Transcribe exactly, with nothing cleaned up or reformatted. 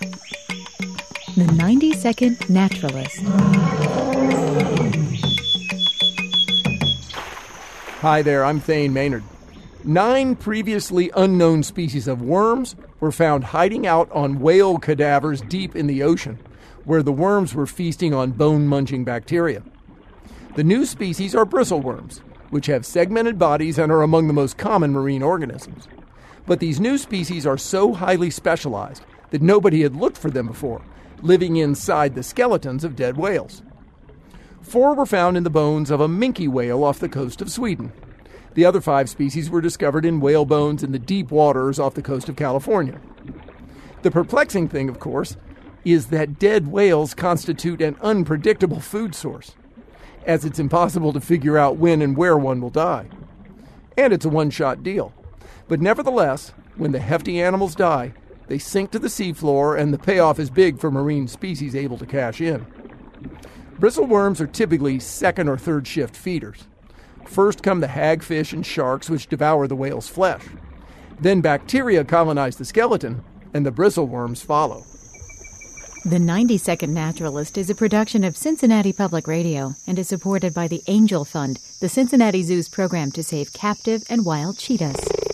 The ninety-second Naturalist. Hi there, I'm Thane Maynard. Nine previously unknown species of worms were found hiding out on whale cadavers deep in the ocean, where the worms were feasting on bone-munching bacteria. The new species are bristleworms, which have segmented bodies and are among the most common marine organisms. But these new species are so highly specialized that nobody had looked for them before, living inside the skeletons of dead whales. Four were found in the bones of a minke whale off the coast of Sweden. The other five species were discovered in whale bones in the deep waters off the coast of California. The perplexing thing, of course, is that dead whales constitute an unpredictable food source, as it's impossible to figure out when and where one will die. And it's a one-shot deal. But nevertheless, when the hefty animals die, they sink to the seafloor, and the payoff is big for marine species able to cash in. Bristleworms are typically second or third shift feeders. First come the hagfish and sharks, which devour the whale's flesh. Then bacteria colonize the skeleton, and the bristleworms follow. The ninety-second Naturalist is a production of Cincinnati Public Radio and is supported by the Angel Fund, the Cincinnati Zoo's program to save captive and wild cheetahs.